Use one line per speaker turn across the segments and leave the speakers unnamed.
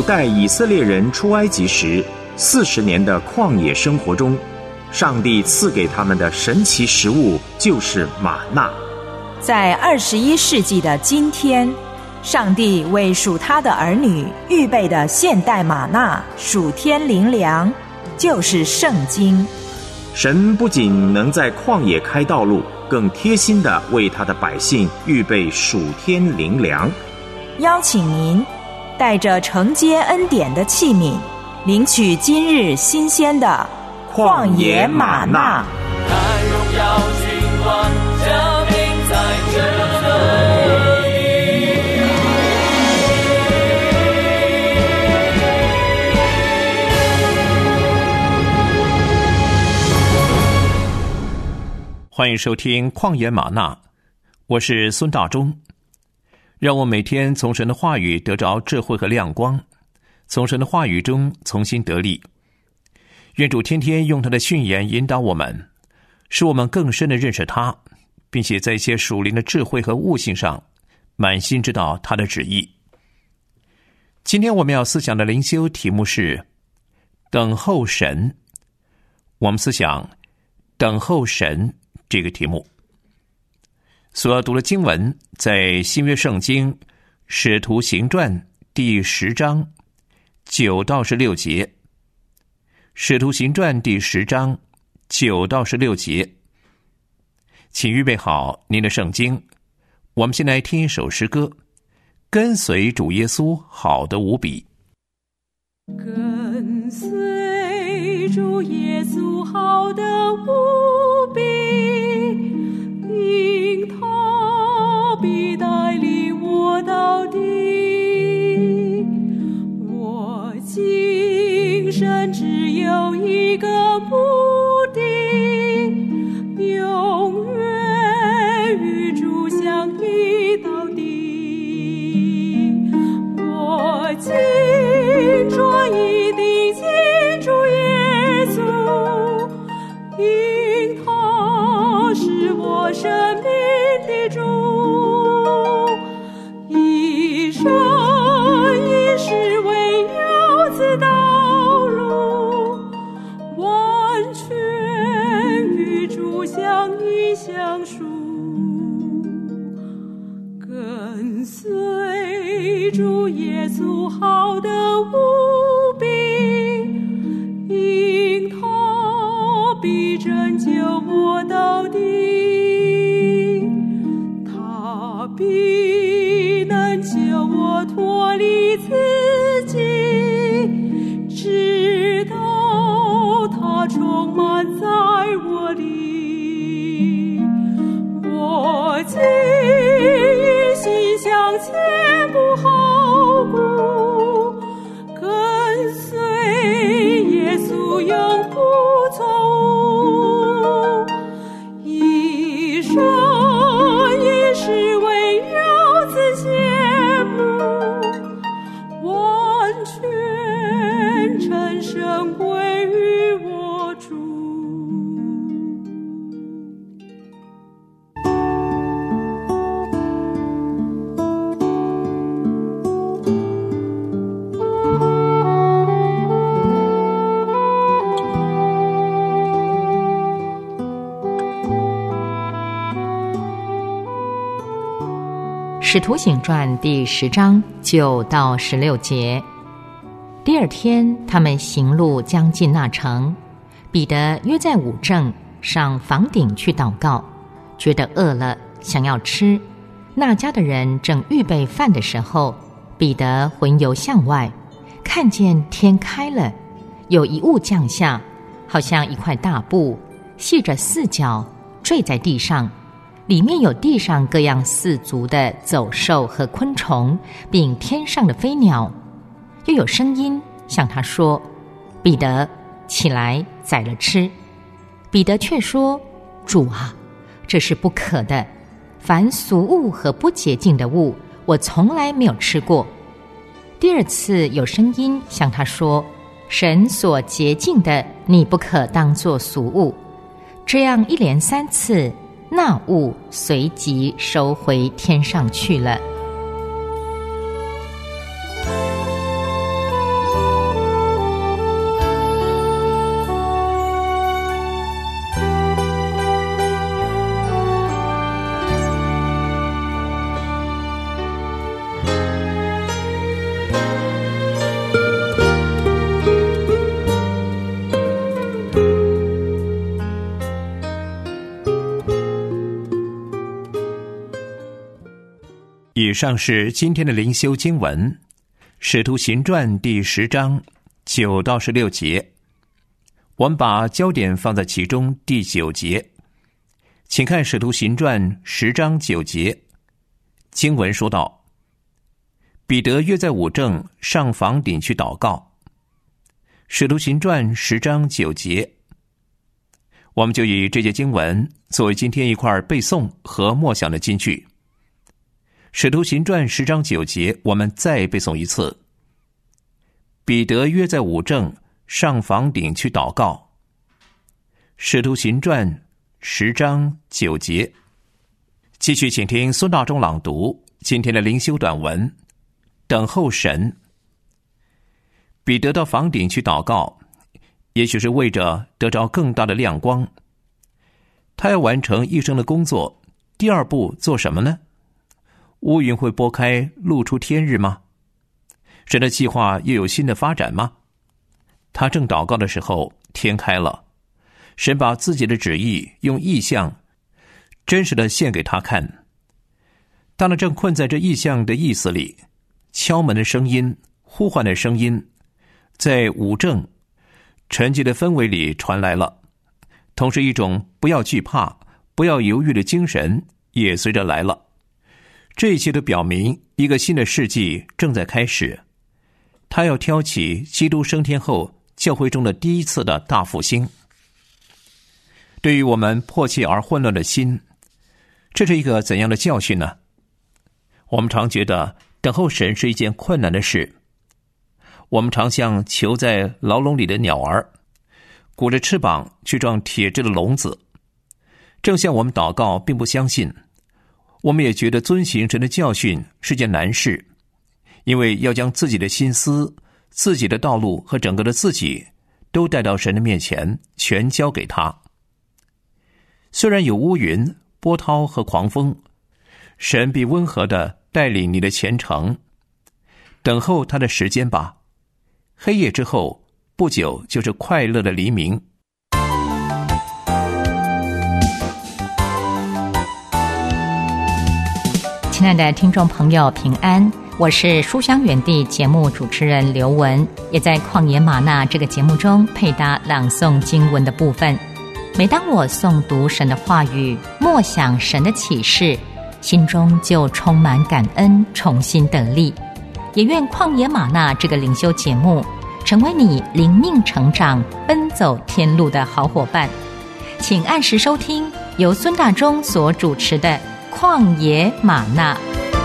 主带以色列人出埃及时40年的旷野生活中，上帝赐给他们的神奇食物就是玛纳。
在21世纪的今天，上帝为属他的儿女预备的现代玛纳属天灵粮，就是圣经。
神不仅能在旷野开道路，更贴心地为他的百姓预备属天灵粮。
邀请您带着承接恩典的器皿，领取今日新鲜的旷野玛纳。
看荣耀君王，这名在这里。
欢迎收听旷野玛纳，我是孙大中。让我每天从神的话语得着智慧和亮光，从神的话语中重新得力。愿主天天用他的训言引导我们，使我们更深地认识他，并且在一些属灵的智慧和悟性上满心知道他的旨意。今天我们要思想的灵修题目是等候神。我们思想等候神这个题目。所要读的经文在新约圣经使徒行传第10章9到16节。使徒行传第10章9到16节。请预备好您的圣经，我们先来听一首诗歌，跟随主耶稣好得无比。
跟随主耶稣好得无比，因他必带领我到底。我今生只有一个目的，永远与主相依到底。我今专一地敬主耶稣，因他是我生命的主，一生一世为要此道路，完全与主相依相属。跟随主耶稣好得无比，因他必拯救我到底，他必能救我脱离自己，直到他充满在我里。我今一心向前不后顾，跟随耶稣永不错误，一生一世为要此羡慕，完全称圣归于我主。
使徒行传第10章9到16节。第二天，他们行路将近那城，彼得约在午正上房顶去祷告，觉得饿了，想要吃。那家的人正预备饭的时候，彼得魂游向外，看见天开了，有一物降下，好像一块大布，系着4角，坠在地上，里面有地上各样4足的走兽和昆虫，并天上的飞鸟。又有声音向他说：彼得，起来宰了吃。彼得却说：主啊，这是不可的，凡俗物和不洁净的物，我从来没有吃过。第二次有声音向他说：神所洁净的，你不可当作俗物。这样一连3次，那物随即收回天上去了。
以上是今天的灵修经文，《使徒行传》第10章9到16节。我们把焦点放在其中第9节，请看《使徒行传》10章9节。经文说道：彼得约在五正上房顶去祷告。使徒行传10章9节，我们就以这节经文作为今天一块背诵和默想的金句。使徒行传10章9节，我们再背诵一次。彼得约在五正上房顶去祷告。使徒行传10章9节。继续请听孙大中朗读今天的灵修短文，等候神。彼得到房顶去祷告，也许是为着得着更大的亮光。他要完成一生的工作，第二步做什么呢？乌云会拨开，露出天日吗？神的计划又有新的发展吗？他正祷告的时候，天开了，神把自己的旨意用异象真实的献给他看。当他正困在这异象的意思里，敲门的声音、呼唤的声音在五正沉寂的氛围里传来了，同时一种不要惧怕、不要犹豫的精神也随着来了。这一切都表明一个新的世纪正在开始，他要挑起基督升天后教会中的第一次的大复兴。对于我们迫切而混乱的心，这是一个怎样的教训呢？我们常觉得等候神是一件困难的事，我们常像囚在牢笼里的鸟儿，鼓着翅膀去撞铁制的笼子。正像我们祷告并不相信，我们也觉得遵行神的教训是件难事，因为要将自己的心思、自己的道路和整个的自己都带到神的面前，全交给他。虽然有乌云、波涛和狂风，神必温和地带领你的前程，等候他的时间吧。黑夜之后，不久就是快乐的黎明。
亲爱的听众朋友，平安，我是书香园地节目主持人刘文，也在旷野吗哪这个节目中配搭朗诵经文的部分。每当我诵读神的话语，默想神的启示，心中就充满感恩，重新得力。也愿旷野吗哪这个灵修节目成为你灵命成长、奔走天路的好伙伴。请按时收听由孙大中所主持的旷野吗哪。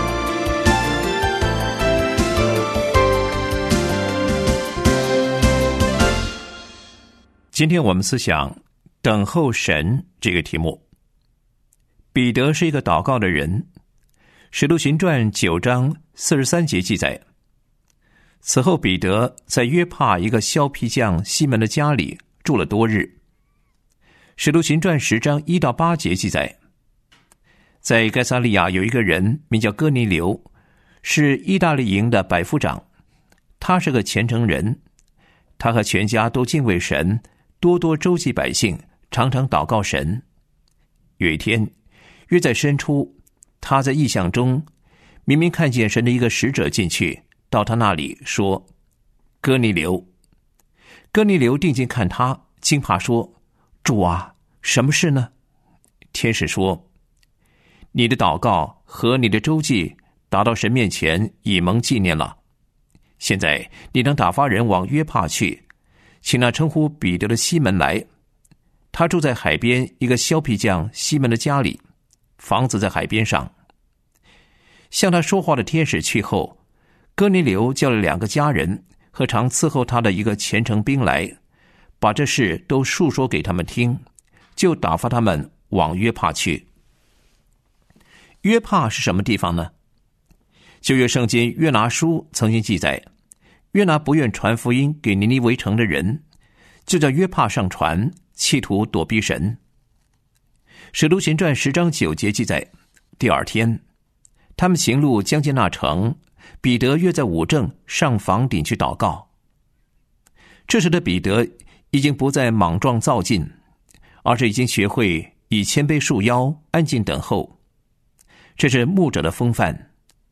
今天我们思想等候神这个题目。彼得是一个祷告的人。使徒行传9章43节记载，此后彼得在约帕一个削皮匠西门的家里住了多日。使徒行传10章1到8节记载，在该撒利亚有一个人名叫哥尼流，是意大利营的百夫长，他是个虔诚人，他和全家都敬畏神，多多周济百姓，常常祷告神。有一天，约在申初，他在异象中明明看见神的一个使者进去，到他那里说：哥尼流。哥尼流定睛看他，惊怕说：主啊，什么事呢？天使说：你的祷告和你的周济达到神面前，以蒙纪念了。现在你能打发人往约帕去，请那称呼彼得的西门来，他住在海边一个削皮匠西门的家里，房子在海边上。向他说话的天使去后，哥尼流叫了2个家人和常伺候他的一个虔诚兵来，把这事都述说给他们听，就打发他们往约帕去。约帕是什么地方呢？旧约圣经约拿书曾经记载，约拿不愿传福音给尼尼微城的人，就叫约帕上船，企图躲避神。使徒行传10章9节记载，第二天，他们行路将近那城，彼得约在五正上房顶去祷告。这时的彼得已经不再莽撞躁进，而是已经学会以谦卑束腰，安静等候。这是牧者的风范，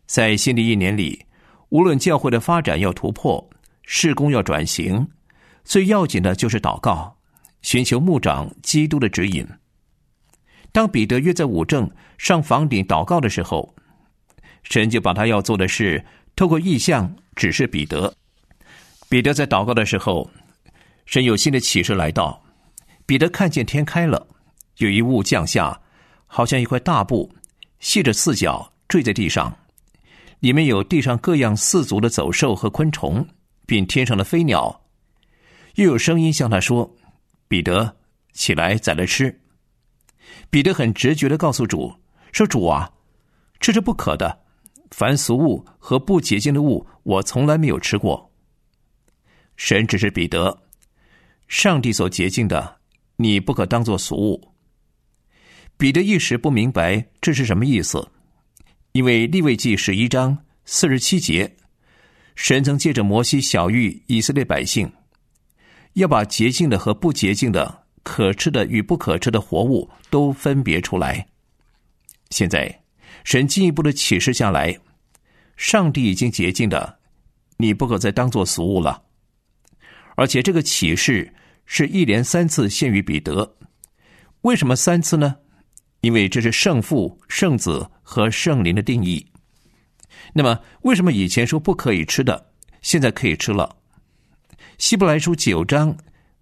在新的一年里，无论教会的发展要突破，事工要转型，最要紧的就是祷告，寻求牧长基督的指引。当彼得约在5正上房顶祷告的时候，神就把他要做的事透过异象指示彼得。彼得在祷告的时候，神有新的启示来到，彼得看见天开了，有一物降下，好像一块大布，系着4角，坠在地上，里面有地上各样4足的走兽和昆虫，并天上的飞鸟。又有声音向他说：彼得，起来宰了吃。彼得很直觉地告诉主说：主啊，这是不可的，凡俗物和不洁净的物我从来没有吃过。神指示彼得，上帝所洁净的你不可当作俗物。彼得一时不明白这是什么意思，因为利未记11章47节，神曾借着摩西晓谕以色列百姓，要把洁净的和不洁净的，可吃的与不可吃的活物都分别出来。现在神进一步的启示下来，上帝已经洁净的，你不可再当作俗物了。而且这个启示是一连3次献于彼得。为什么3次呢？因为这是圣父、圣子和圣灵的定义。那么为什么以前说不可以吃的，现在可以吃了？希伯来书9章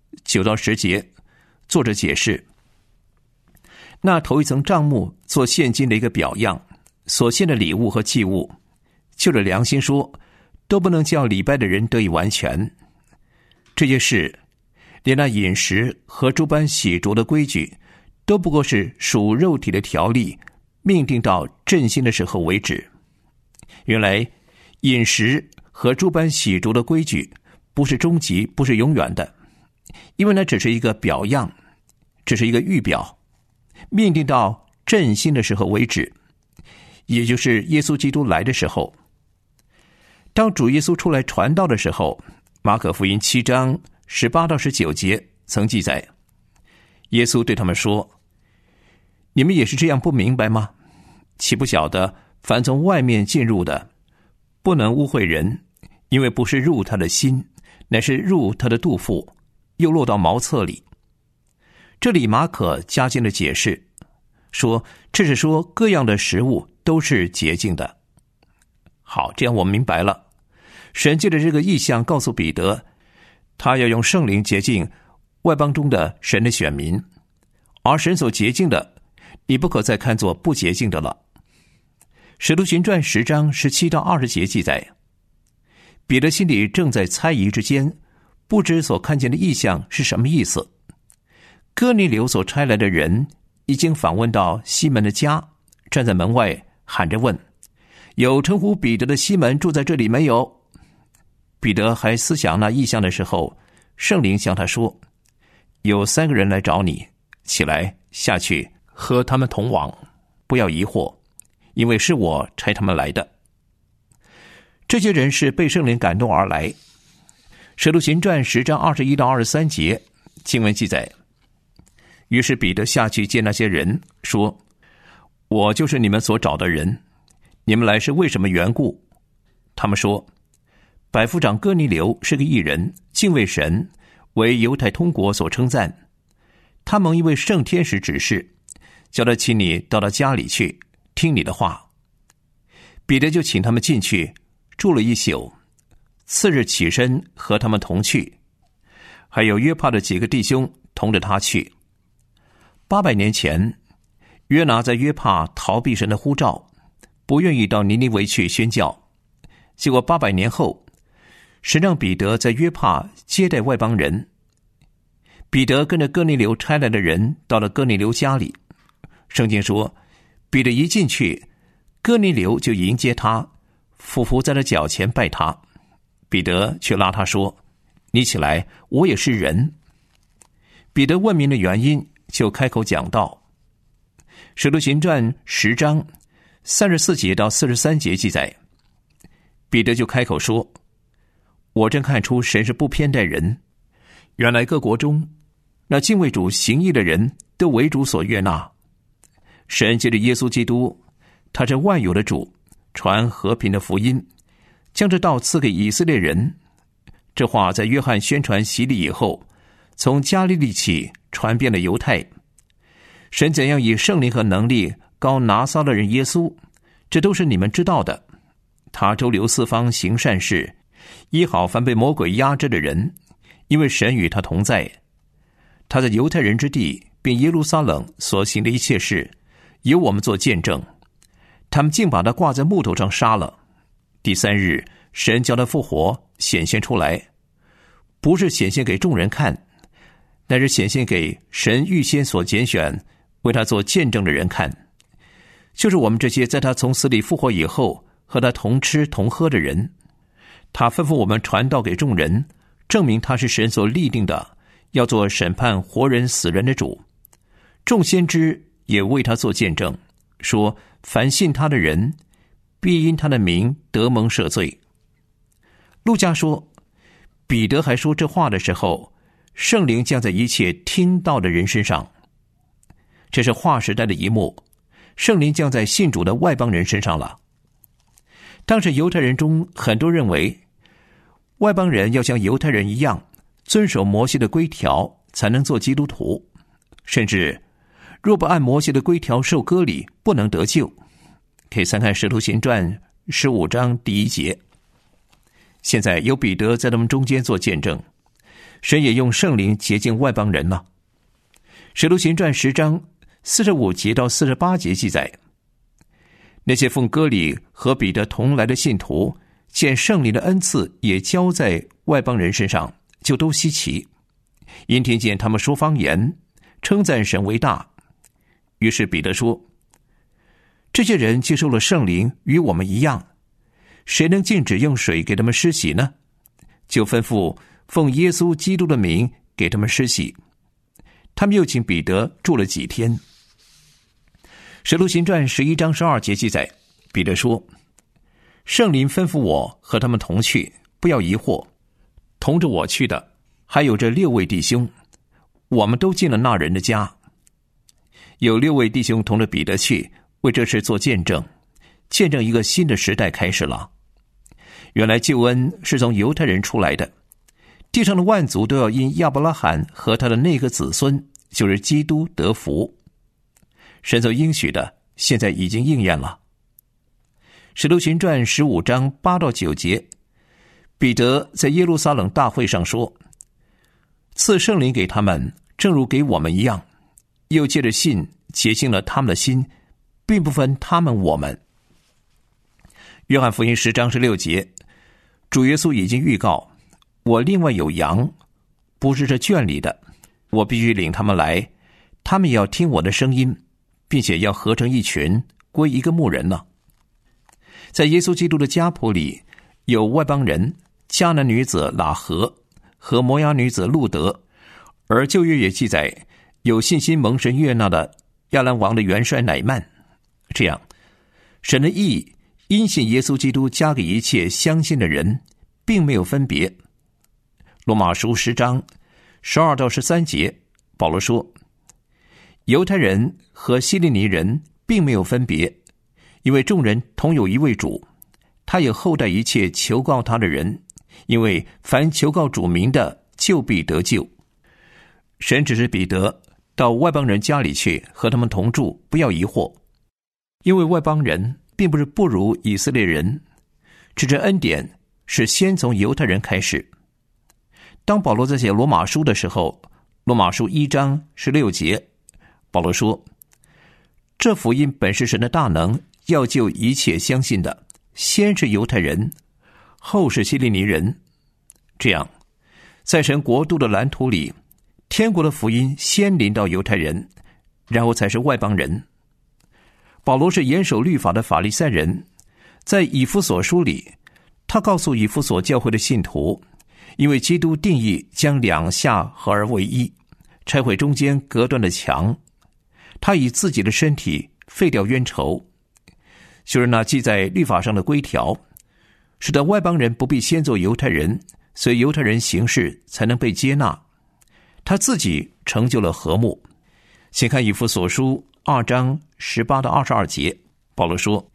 9到10节，作者解释，那头一层帐幕做现今的一个表样，所献的礼物和祭物，就着良心说，都不能叫礼拜的人得以完全。这些事，连那饮食和诸般洗濯的规矩，都不过是属肉体的条例，命定到振兴的时候为止。原来饮食和诸般洗濯的规矩不是终极，不是永远的，因为那只是一个表样，只是一个预表，命定到振兴的时候为止，也就是耶稣基督来的时候。当主耶稣出来传道的时候，马可福音7章18到19节曾记载，耶稣对他们说：你们也是这样不明白吗？岂不晓得凡从外面进入的，不能污秽人，因为不是入他的心，乃是入他的肚腹，又落到茅厕里。这里马可加进了解释，说这是说各样的食物都是洁净的。好，这样我们明白了，神借着这个意象告诉彼得，他要用圣灵洁净外邦中的神的选民，而神所洁净的，你不可再看作不洁净的了。使徒行传10章17到20节记载，彼得心里正在猜疑之间，不知所看见的异象是什么意思。哥尼流所差来的人已经访问到西门的家，站在门外喊着问，有称呼彼得的西门住在这里没有？彼得还思想那异象的时候，圣灵向他说，有3个人来找你，起来下去和他们同往，不要疑惑，因为是我差他们来的。这些人是被圣灵感动而来。使徒行传10章21到23节经文记载，于是彼得下去见那些人，说，我就是你们所找的人，你们来是为什么缘故？他们说，百夫长哥尼流是个义人，敬畏神，为犹太通国所称赞。他蒙一位圣天使指示，叫他请你到他家里去，听你的话。彼得就请他们进去，住了1宿，次日起身和他们同去，还有约帕的几个弟兄同着他去。800年前，约拿在约帕逃避神的呼召，不愿意到尼尼微去宣教。结果800年后，神让彼得在约帕接待外邦人。彼得跟着哥尼流差来的人到了哥尼流家里。圣经说，彼得一进去，哥尼流就迎接他，俯伏在他脚前拜他。彼得却拉他说，你起来，我也是人。彼得问明了原因，就开口讲道。使徒行传10章34节到43节记载，彼得就开口说，我真看出神是不偏待人，原来各国中那敬畏主行义的人都为主所悦纳。神借着耶稣基督，他是万有的主， 传和平的福音，将这道赐给以色列人。这话在约翰宣传洗礼以后，从加利利起传遍了犹太。神怎样以圣灵和能力膏拿撒勒人耶稣，这都是你们知道的。他周流四方行善事，医好凡被魔鬼压制的人，因为神与他同在。他在犹太人之地并耶路撒冷所行的一切事，由我们做见证。他们竟把他挂在木头上杀了。第3日，神叫他复活，显现出来，不是显现给众人看，乃是显现给神预先所拣选为他做见证的人看，就是我们这些在他从死里复活以后和他同吃同喝的人。他吩咐我们传道给众人，证明他是神所立定的，要做审判活人死人的主。众先知也为他做见证，说凡信他的人必因他的名得蒙赦罪。路加说，彼得还说这话的时候，圣灵降在一切听到的人身上。这是划时代的一幕，圣灵降在信主的外邦人身上了。当时犹太人中很多认为，外邦人要像犹太人一样遵守摩西的规条才能做基督徒，甚至若不按摩西的规条受割礼，不能得救。可以参看《使徒行传》15章第1节。现在有彼得在他们中间做见证，神也用圣灵洁净外邦人了。《使徒行传》10章45节到48节记载，那些奉割礼和彼得同来的信徒，见圣灵的恩赐也交在外邦人身上，就都稀奇，因听见他们说方言，称赞神为大。于是彼得说，这些人接受了圣灵与我们一样，谁能禁止用水给他们施洗呢？就吩咐奉耶稣基督的名给他们施洗。他们又请彼得住了几天。使徒行传11章12节记载，彼得说，圣灵吩咐我和他们同去，不要疑惑。同着我去的还有这6位弟兄，我们都进了那人的家。有6位弟兄同着彼得去，为这事做见证，见证一个新的时代开始了。原来救恩是从犹太人出来的，地上的万族都要因亚伯拉罕和他的那个子孙，就是基督得福。神所应许的现在已经应验了。使徒行传15章8到9节，彼得在耶路撒冷大会上说，赐圣灵给他们，正如给我们一样，又借着信洁净了他们的心，并不分他们我们。约翰福音10章16节，主耶稣已经预告，我另外有羊，不是这圈里的，我必须领他们来，他们也要听我的声音，并且要合成一群，归一个牧人了。在耶稣基督的家谱里，有外邦人迦南女子喇合和摩押女子路德，而旧约也记载有信心蒙神悦纳的亚兰王的元帅乃曼。这样，神的义因信耶稣基督加给一切相信的人，并没有分别。罗马书10章12到13节，保罗说，犹太人和希利尼人并没有分别，因为众人同有一位主，他也厚待一切求告他的人，因为凡求告主名的，就必得救。神指示彼得到外邦人家里去，和他们同住，不要疑惑，因为外邦人并不是不如以色列人，只是恩典是先从犹太人开始。当保罗在写罗马书的时候，罗马书1章16节，保罗说，这福音本是神的大能，要救一切相信的，先是犹太人，后是希利尼人。这样，在神国度的蓝图里，天国的福音先临到犹太人，然后才是外邦人。保罗是严守律法的法利赛人，在以弗所书里，他告诉以弗所教会的信徒，因为基督定义将两下合而为一，拆毁中间隔断的墙，他以自己的身体废掉冤仇，就是那记在律法上的规条，使得外邦人不必先做犹太人，所以犹太人行事才能被接纳。他自己成就了和睦。先看以弗所书2章18到22节，保罗说，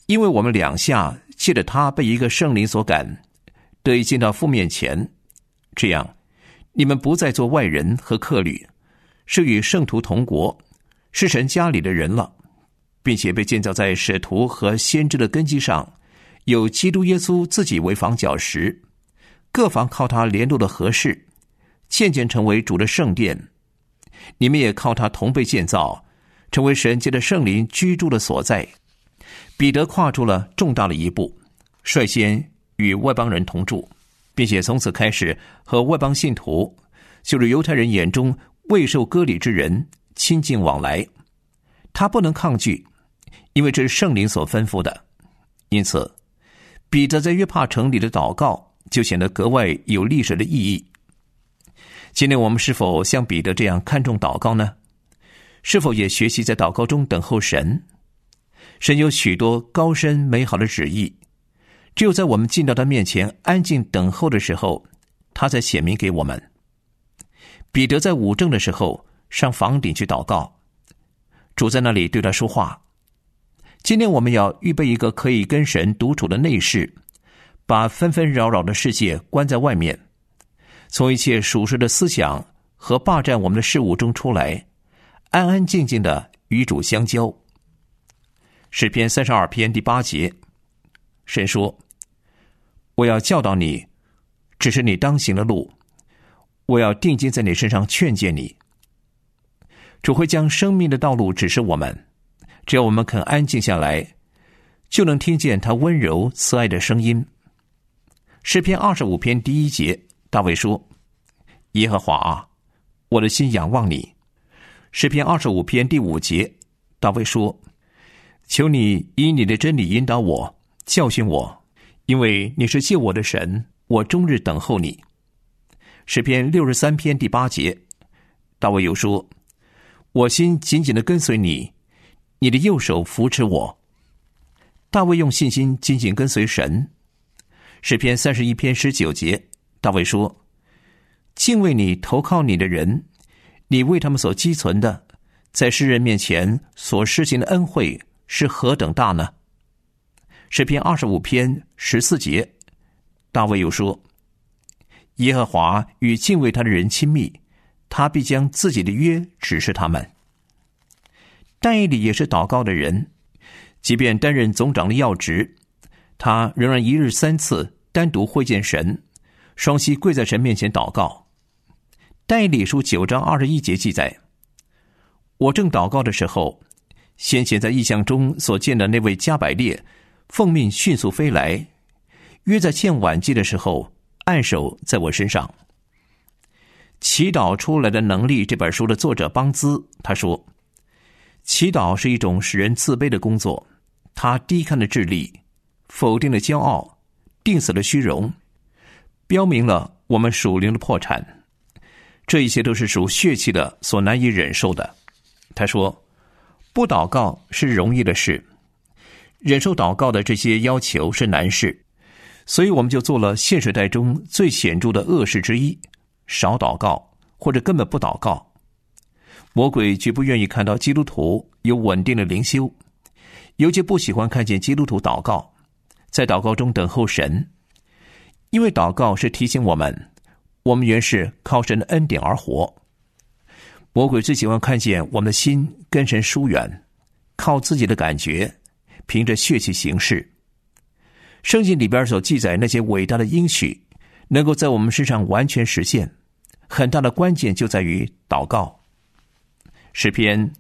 因为我们两下借着他被一个圣灵所感，得以进到父面前，这样你们不再做外人和客旅，是与圣徒同国，是神家里的人了，并且被建造在使徒和先知的根基上，有基督耶稣自己为房角石，各房靠他联络的合适，渐渐成为主的圣殿。你们也靠他同被建造，成为神借着圣灵居住的所在。彼得跨出了重大的一步，率先与外邦人同住，并且从此开始和外邦信徒，就是犹太人眼中未受割礼之人亲近往来。他不能抗拒，因为这是圣灵所吩咐的。因此彼得在约帕城里的祷告就显得格外有历史的意义。今天我们是否像彼得这样看重祷告呢？是否也学习在祷告中等候神？神有许多高深美好的旨意，只有在我们进到他面前安静等候的时候，他才显明给我们。彼得在午正的时候上房顶去祷告，主在那里对他说话。今天我们要预备一个可以跟神独处的内室，把纷纷扰扰的世界关在外面，从一切属实的思想和霸占我们的事物中出来，安安静静的与主相交。诗篇32篇第8节，神说：我要教导你，指示你当行的路，我要定睛在你身上劝诫你。主会将生命的道路指示我们，只要我们肯安静下来，就能听见他温柔慈爱的声音。诗篇25篇第1节，大卫说：耶和华啊，我的心仰望你。诗篇25篇第5节，大卫说：求你以你的真理引导我，教训我，因为你是救我的神，我终日等候你。诗篇63篇第8节，大卫又说：我心紧紧地跟随你，你的右手扶持我。大卫用信心紧紧跟随神。诗篇31篇19节，大卫说：敬畏你投靠你的人，你为他们所积存的，在世人面前所施行的恩惠是何等大呢？诗篇25篇14节，大卫又说：耶和华与敬畏他的人亲密，他必将自己的约指示他们。但以理也是祷告的人，即便担任总长的要职，他仍然一日3次单独会见神，双膝跪在神面前祷告。但以理书9章21节记载：我正祷告的时候，先前在异象中所见的那位加百列奉命迅速飞来，约在献晚祭的时候按手在我身上。祈祷出来的能力这本书的作者邦兹他说：祈祷是一种使人自卑的工作，它低看了智力，否定了骄傲，定死了虚荣，标明了我们属灵的破产。这一切都是属血气的所难以忍受的。他说：不祷告是容易的事，忍受祷告的这些要求是难事，所以我们就做了现时代中最显著的恶事之一，少祷告或者根本不祷告。魔鬼绝不愿意看到基督徒有稳定的灵修，尤其不喜欢看见基督徒祷告，在祷告中等候神，因为祷告是提醒我们原是靠神的恩典而活。魔鬼最喜欢看见我们的心跟神疏远，靠自己的感觉，凭着血气行事。圣经里边所记载那些伟大的应许能够在我们身上完全实现，很大的关键就在于祷告。诗篇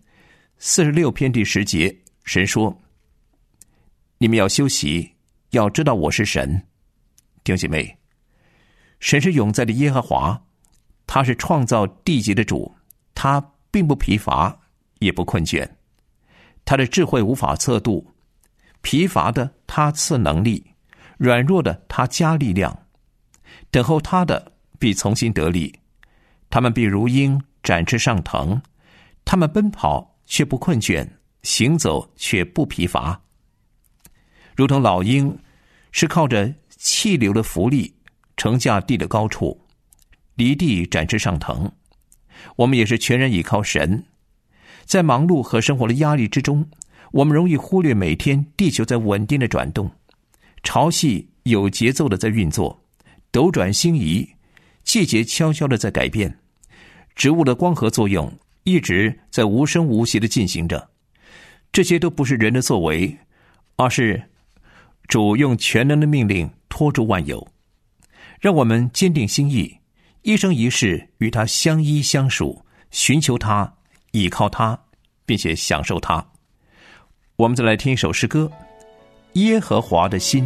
46篇第10节，神说：你们要休息，要知道我是神。弟兄姐妹，神是永在的耶和华，他是创造地极的主，他并不疲乏也不困倦，他的智慧无法测度，疲乏的他赐能力，软弱的他加力量。等候他的必从心得力，他们必如鹰展翅上腾，他们奔跑却不困倦，行走却不疲乏。如同老鹰是靠着气流的浮力乘驾地的高处，离地展翅上腾，我们也是全然倚靠神。在忙碌和生活的压力之中， 我们容易忽略每天地球在稳定的转动，潮汐有节奏的在运作，斗转星移，季节悄悄的在改变，植物的光合作用一直在无声无息的进行着。这些都不是人的作为，而是主用全能的命令托住万有。让我们坚定心意，一生一世与他相依相属，寻求他，倚靠他，并且享受他。我们再来听一首诗歌，耶和华的心。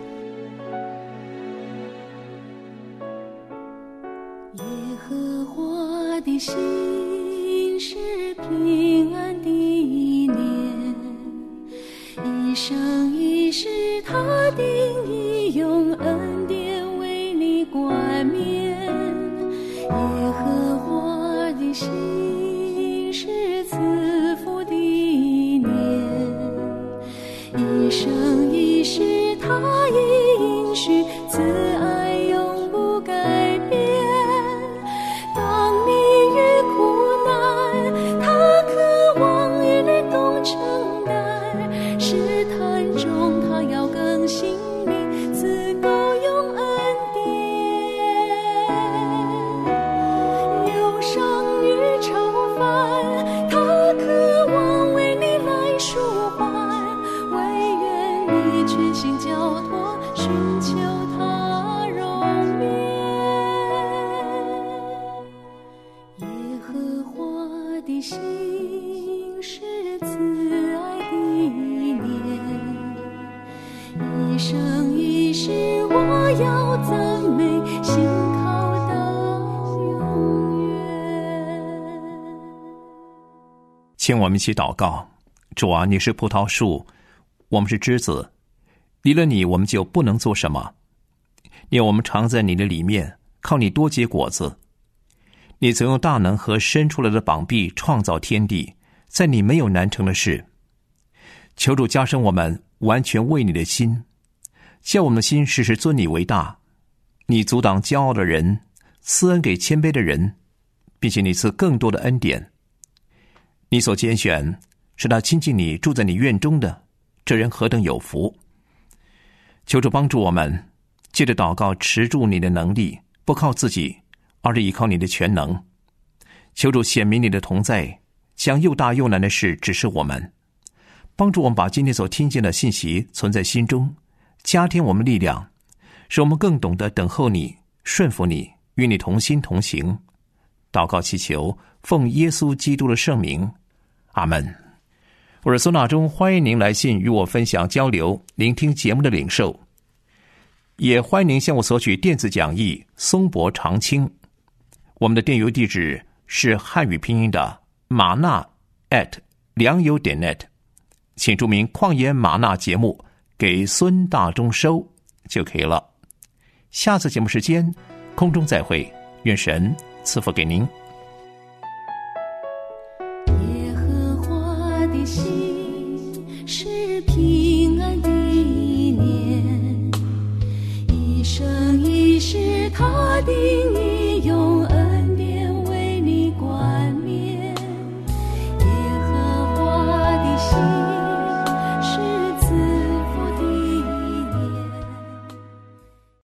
耶和华的心是平安的念，一生一世他定义用恩典为你冠冕。耶和华的心是赐福的念，一生一世他应许慈爱永不改变。当你遇苦难，他渴望与你共承担，试探中他要更新你，赐够用恩典。忧伤与愁烦，他渴望为你来舒缓，唯愿你全心交托，寻求他容面。耶和华的心是慈爱的念，一生一世我要赞美，信靠到永远。
请我们一起祷告。主啊，你是葡萄树，我们是枝子，离了你我们就不能做什么。愿我们常在你的里面，靠你多结果子。你曾用大能和伸出来的膀臂创造天地，在你没有难成的事。求主加深我们完全为你的心，叫我们的心时时尊你为大。你阻挡骄傲的人，赐恩给谦卑的人，并且你赐更多的恩典。你所拣选是那亲近你住在你院中的，这人何等有福。求主帮助我们，借着祷告持住你的能力，不靠自己，而是依靠你的全能。求主显明你的同在，将又大又难的事指示我们，帮助我们把今天所听见的信息存在心中，加添我们力量，使我们更懂得等候你，顺服你，与你同心同行。祷告祈求，奉耶稣基督的圣名，阿们。我是孙大中，欢迎您来信与我分享交流，聆听节目的领受。也欢迎您向我索取电子讲义松柏长青。我们的电邮地址是汉语拼音的玛纳良友.net， 请注明旷野玛纳节目给孙大中收就可以了。下次节目时间空中再会，愿神赐福给您。
耶和华的心是平安的念，一生一世他定